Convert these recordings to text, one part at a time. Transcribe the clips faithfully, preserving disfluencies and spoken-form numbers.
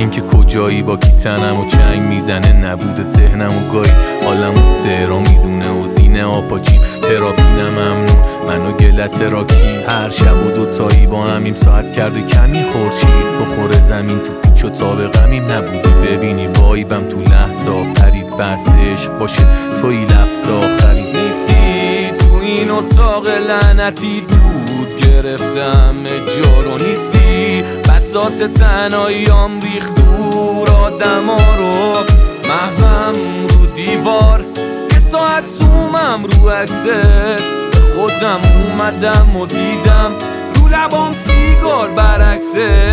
من که کجایی با کی تنم و چنگ میزنه نبوده ذهنم و گاهی حالم و تهران میدونه و زینه آپاچیم تراپینم ممنون منو گلس راکی هر شب و دوتایی با همیم ساعت کرده کمی خورشید بخوره زمین تو پیچ و تاب غمیم نبوده ببینی وایبم تو لحظه پرید بحث عشق باشه توی لفظ آخری نیستی تو این اتاق لعنتی دود گرفتم جارو نیستی بساط تنهاییام ریخت دور آدم ها رو محوم رو دیوار یه ساعت زومم رو عکست به خودم اومدم و دیدم رو لبام سیگار برعکسه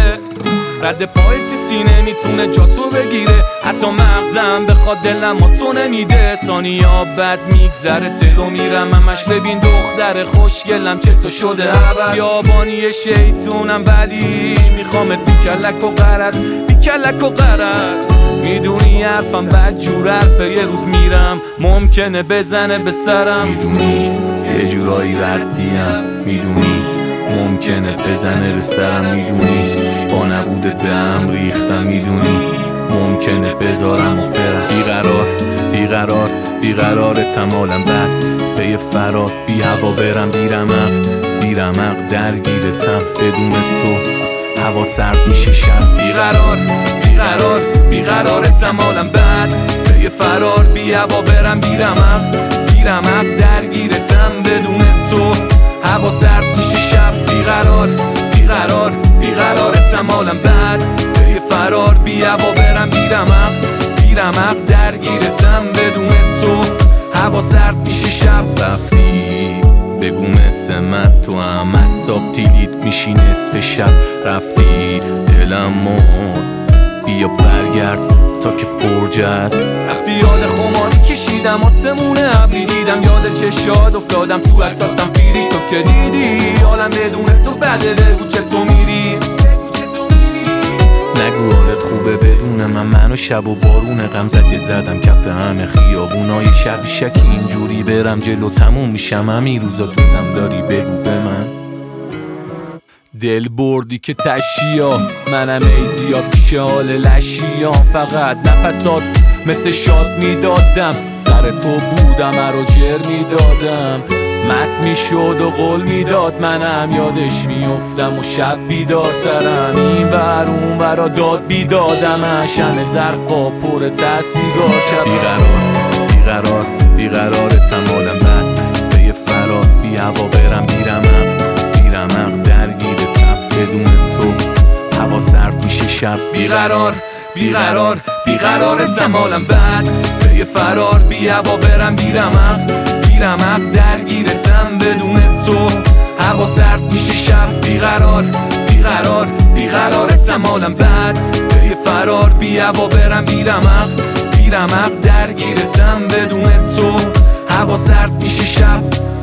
رد پای کسی نمیتونه جا تو بگیره حتی مغزم بخواد دلم ما تو نمیده ثانیا بد میگذره تلو میرم همش ببین دختر خوشگلم چه تو شده بیابانی شیطونم ولی میخوامت بی کلک و قرض بی کلک و قرض میدونی حرفم بد جور حرفه یه روز میرم ممکنه بزنه به سرم میدونی یه جورایی ردیم میدونی ممکنه بزنه به سرم میدونی با نبوده دم ریختم میدونی ممکنه بذارم و برم بیقرار بیقرار بیقرار تمالم بد به یه فرار بی هوا برم بیرمق بیرمق درگیرتم بدون تو هوا سرد میشه شب بیقرار بیقرار بیقرار تمالم بد به یه فرار بی هوا برم بیرمق بیرمق درگیرتم بدون تو هوا سرد میشه شب بیقرار بیقرار بیقرار تمالم بد به یه فرار بی هوا برم بیرمق بیرمق درگیرتم بدون تو هوا سرد میشه شب رفتی بگو مثل من تو هم اصاب تیلیت میشی نصف شب رفتی دلم مرد بیا برگرد تا که فرج است رفتی یاد خماری کشیدم آسمونه ابری دیدم یاد چشاد افتادم تو عکساتم فیری تو که دیدی حالم بدون تو بده بگو چه تو میری نگو حالت خوبه بدون من منو شب و بارون غم زده زدم کف همه خیابونای شب شکی اینجوری برم جلو تموم میشم همین روزا دوستم داری بگو به من دل بردی که تشیا منم ای زیاد پیش حال لشیا فقط نفسات مثل شاد میدادم سر تو بودم ارو جر میدادم مست میشد و قول میداد منم یادش میافتم و شب بیدارترم این ور اون ورا داد بیدادم همه ظرفا پر دستیگار شب بیقرار بیقرار بیقرار تمالم بد به یه فرار بی هوا برم بیرمق بیرمق درگیرتم بدون تو هوا سرد میشه شب بیقرار بیقرار بیقرار تمالم بد به یه فرار بی هوا برم بیرمق بیرمق درگیرتم بدون تو هوا سرد میشه شب بیقرار بیقرار بیقرار تمالم بد به یه فرار بی هوا برم بیرمق بیرمق درگیرتم بدون تو هوا سرد میشه شب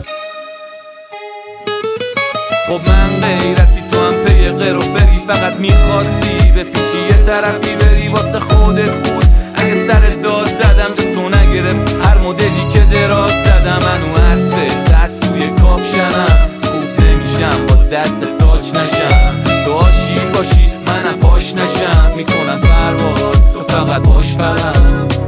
خب من غیرتی تو هم پی غیر و بری فقط میخواستی به پیچی یه طرفی بری واسه خودت بود اگه سر داد زدم جو تو نگرفت هر مدلی که دراز زدم منو حرفه دست توی کافشنم خوب نمیشم با دست تاچ نشم تو آشیل باشی منم باش نشم میکنم پرواز تو فقط باش فلم